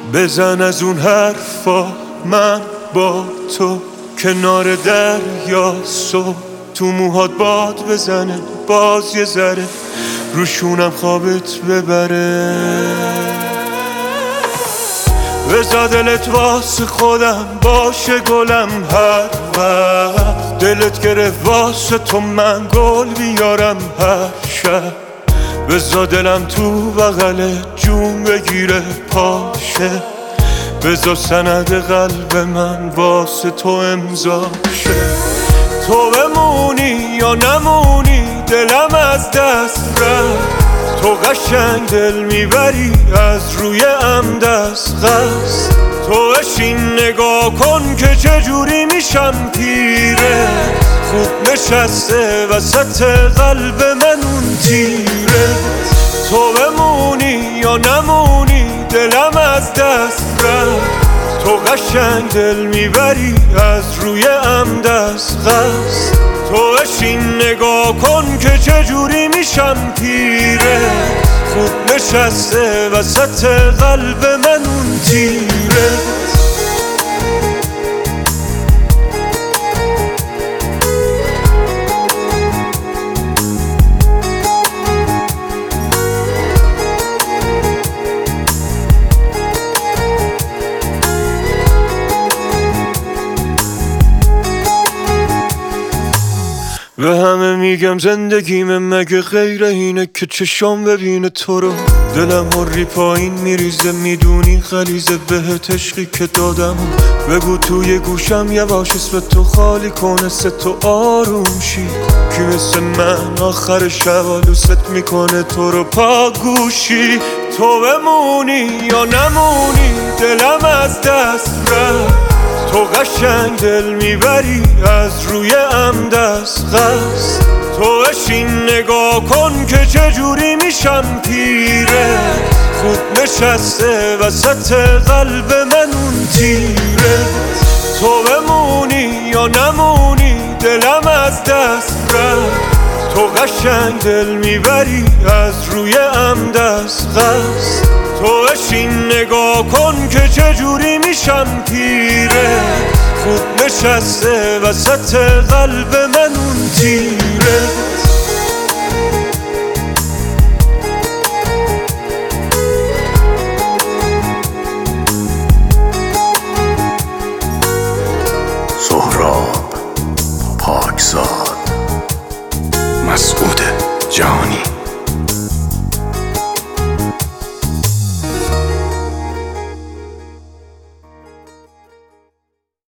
بزن از اون حرفا، من با تو کنار دریا، صبح تو موهات باد بزنه، باز یه ذره روشونم خوابت ببره. بذار دلت واسه خودم باشه گلم، هر وقت دلت گرفت واسه تو من گل بیارم هر شب. بذار دلم تو بغل جون بگیره پاشه، بذار سند قلب من واسه تو امضا شه. تو بمونی یا نمونی دلم از دست رفت، تو قشنگ دل میبری از روی دست قصد. تو بشین نگاه کن که چجوری میشم پیره، خوب نشسته وسط قلب من اون تیره. تو بمونی یا نمونی دلم از دست رفت، تو قشنگ دل میبری از روی دست قصد. تو بشین نگاه کن که چجوری میشم پیره، خوب نشسته وسط قلب من اون تیره. به همه میگم زندگیم مگه غیر اینه که چشام ببینه تو رو، دلم هری پایین میریزه میدونی غلیظه بهت عشقی که دادم. بگو توی گوشم یواش اسم تو خالی کنه سه تو آروم شی، کی مثل من آخر شب آلوست میکنه تو رو پا گوشی. تو بمونی یا نمونی دلم از دست رفت، تو قشنگ دل میبری از روی دست قصد. تو بشین نگاه کن که چجوری میشم پیره، خوب نشسته وسط قلب من اون تیره. تو بمونی یا نمونی دلم از دست رفت، تو قشنگ دل میبری از روی دست قصد. تو بشین نگاه کن که چجوری میشم پیره، خوب نشسته وسط قلب من اون تیره. سهراب پاکزاد، مسعود جهانی.